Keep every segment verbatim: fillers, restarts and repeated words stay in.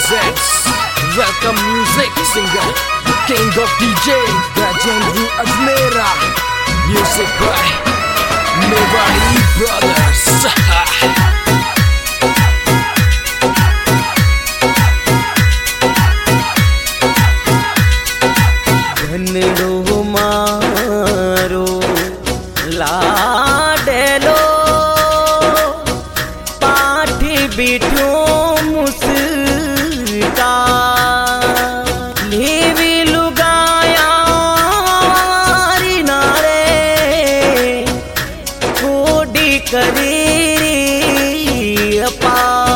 presents Welcome Music Singer, King of D J, Rajendra Ajmera. Music by Mewari Brothers. धनड़ो मारो लाडलो पाठी बिठो मुस्का levy लुगाया नारे कोडी करी अपा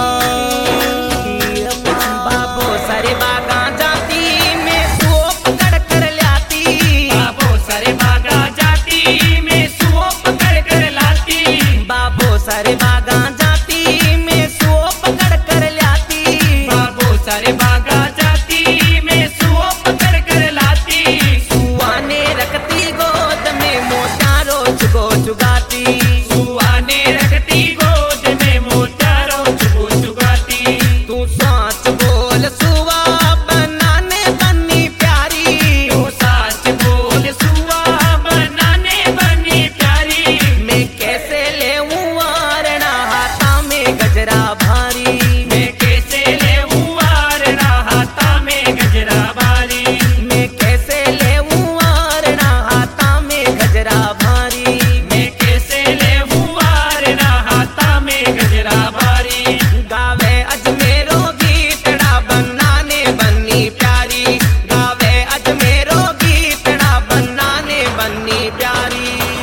बाबो सारे बागा जाती में सोप कड़ कर लाती बाबो सारे बागा जाती में सोप कड़ कर लाती बाबो सारे बागा जाती में सोप कड़ कर लाती बाबो सारे बागा जाती में सोप कड़ कर लाती सुआने रखती गोद में मोटा रोज को चुगाती सुआने रखती गोद में मोटा रोज को चुगाती तू सांच बोल सुआ बनाने बनी प्यारी तू सांच बोल सुआ बनाने बनी प्यारी मैं कैसे ले वारणा हाथा में गजरा भारी मैं कैसे ले वारणा हाथा में गजरा भारी मैं कैसे ले वारणा हाथा में गजरा भारी मैं कैसे ले वारणा हाथा में गजरा भारी गावे अजमेरो गीतड़ा बनाने बनी प्यारी गावे अजमेरो गीतड़ा बनाने बनी प्यारी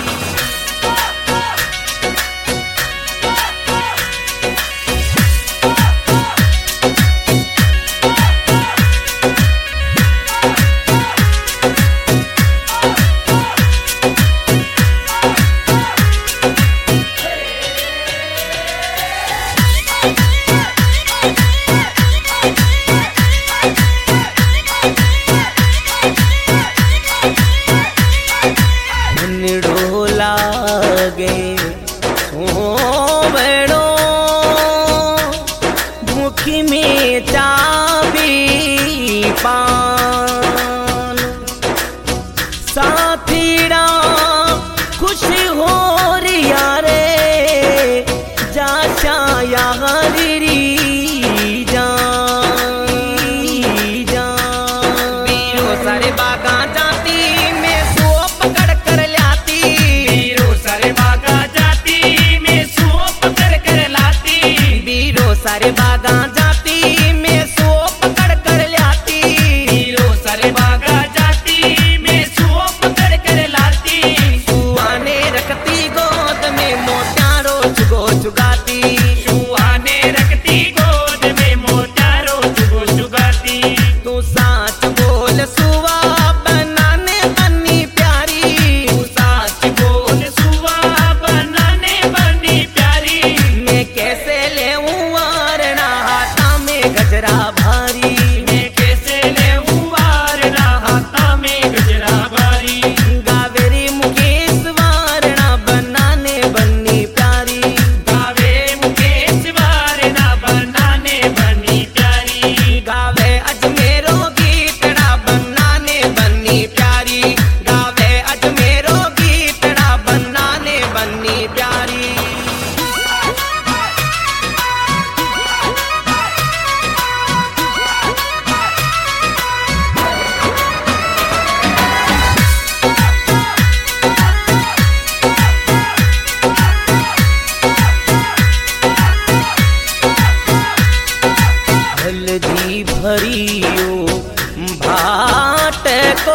धनड़ो लागे ओ बेड़ो मुखी में चाबी पान साथीड़ा खुश हो रिया रे जाशा यारी जान जान बीरो सारे बागा जाती में सोप कड़ कर लाती बीरो सारे बागा जाती में सोप कड़ कर लाती बीरो सारे बागा जाती में सोप कड़ कर लाती बीरो सारे बागा जाती में सोप कड़ कर लाती सुआने रखती गोद में मोटा रोज को चुगाती सुआने रखती गोद में मोटा रोज को चुगाती तू साच बोल सुआ बनाने बनी प्यारी तू साच बोल सुआ बनाने बनी प्यारी मैं कैसे ले वारणा हाथा में गजरा भारी मैं कैसे ले वारणा हाथा में गजरा भारी गावेरी मुकेश वारणा बनाने बनी प्यारी गावे मुकेश वारणा बनाने बनी प्यारी गावे अजमेरो गीतड़ा बनाने बनी प्यारी गावे अजमेरो गीतड़ा बनाने बनी प्यारी हल्दी भरियो भाट को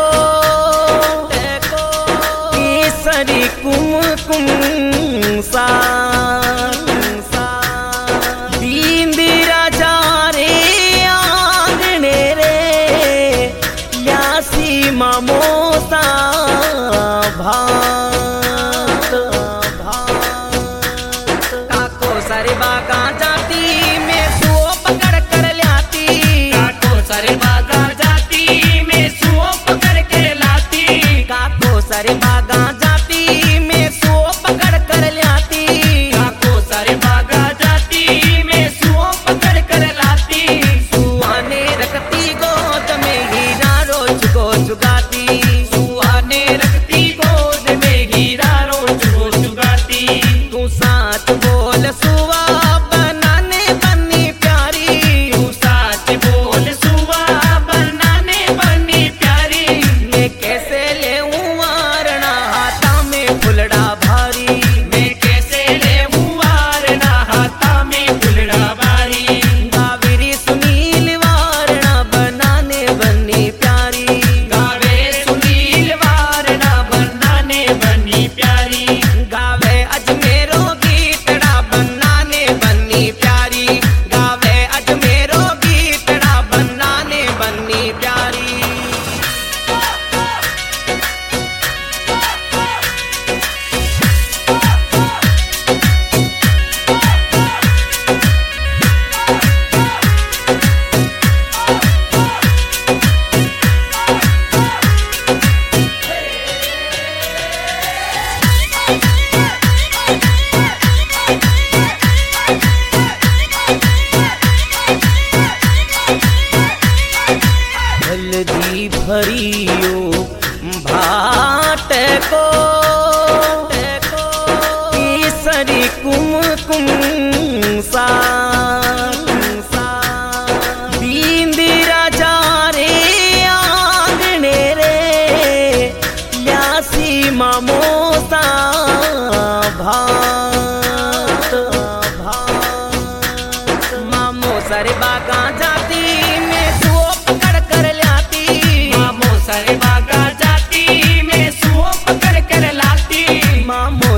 केसरी कुमकुम सा दींदिरा जा रे आंगणे रे ल्यासी ममोसा भात भात काको सारे बागा जाती में सोप कड़ कर लाती काको सारे बागा जाती में सोप कड़ कर लाती काको सारे बागा जाती में सोप कड़ कर लाती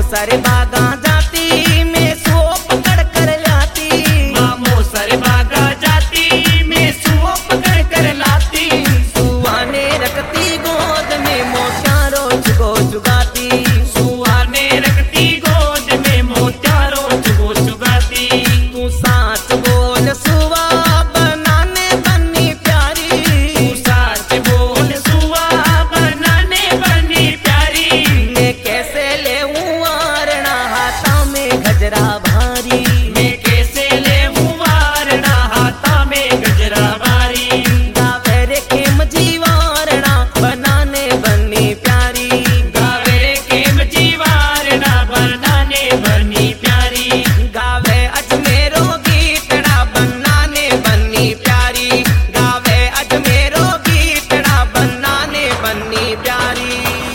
सारे बागा जाती में सुओ पकड़ कर लाती, बाबो सारे बागा जाती में सुओ पकड़ कर लाती। सुआ ने रखती गोद में मोटा रोज को चुगाती, सुआ ने रखती गोद में मोटा रोज को चुगाती। तू साच बोल सुआ बनाने बनी प्यारी, तू साच बोल सुआ बनाने बनी प्यारी। मैं कैसे ले वारणा हाथा में गजरा भारी, मैं कैसे ले वारणा हाथा में गजरा भारी। गावे रे खेम जीवारणा बनाने बनी प्यारी, गावे रे खेम जीवारणा बनाने बनी प्यारी। गावे अजमेरो गीतड़ा बनाने बनी प्यारी, गावे अजमेरो गीतड़ा बनाने बनी प्यारी।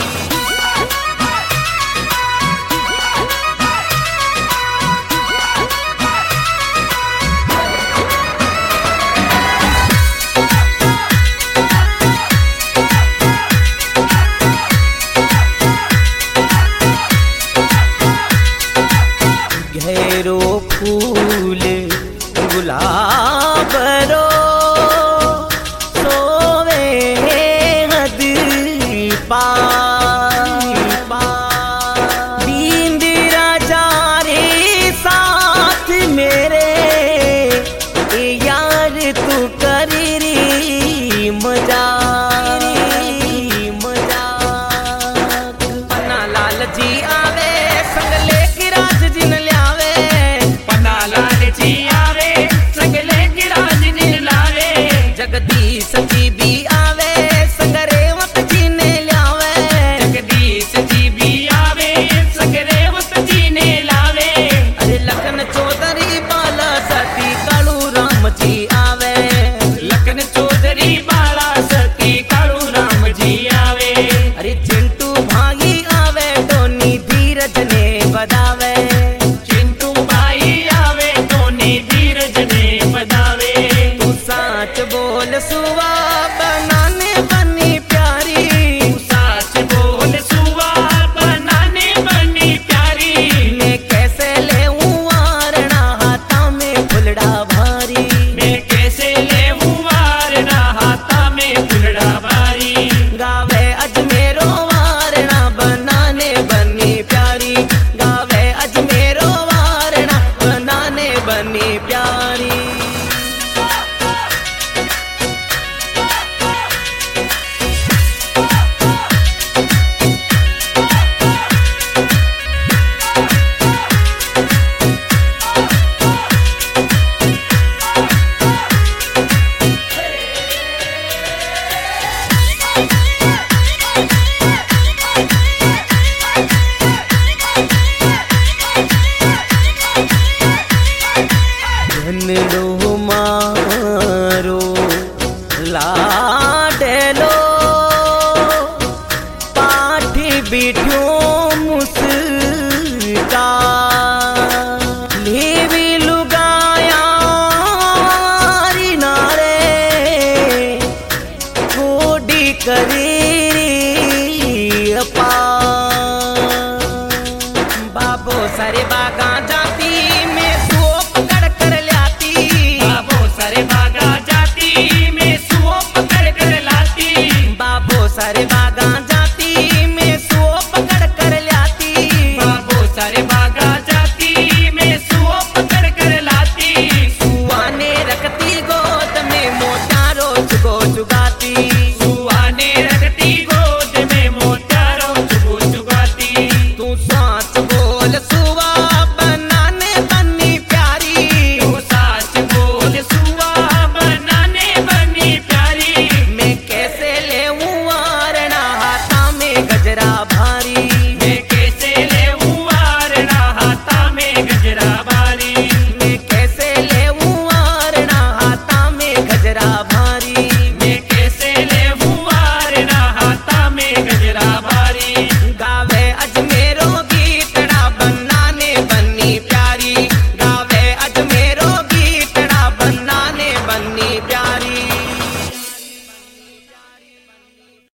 घेरो फूल गुलाब रो सोवे हद दीन राजा रे साथ मेरे यार तू कर री मजाक मजाक। पन्ना लाल जी आवे संग लेके राज जिन ल्यावे, पन्ना लाल जी आवे सगले गिराज नीर लावे। जगदीश जी भी आवे संग रेवत जी ने ल्यावे, जगदीश जी भी आवे सगरे वत जी ने लावे। अरे लखन चौधरी बाला सती कालू राम जी आवे, लखन चौधरी बाला सती कालू राम जी आवे। अरे चिंटू भाई आवे टोनी धीरज ने बदावे, चिंटू भाई आवे टोनी धीरज ने बदावे। तू साच बोल सुआ बनाने बनी प्यारी, तू साच बोल सुआ बनाने बनी प्यारी। मैं कैसे ले वारणा हाथा में फुलड़ा भारी, मैं कैसे ले वारणा हाथा में फुलड़ा भारी। गावे अजमेरो वारणा बनाने बनी प्यारी, गावे अजमेरो वारणा बनाने बनी प्यारी। धनड़ो मारो लाडलो पाठी बिठो मुस्का लेवी लुगाया नारे कोडी करी अपा बाबो सारे बागा जा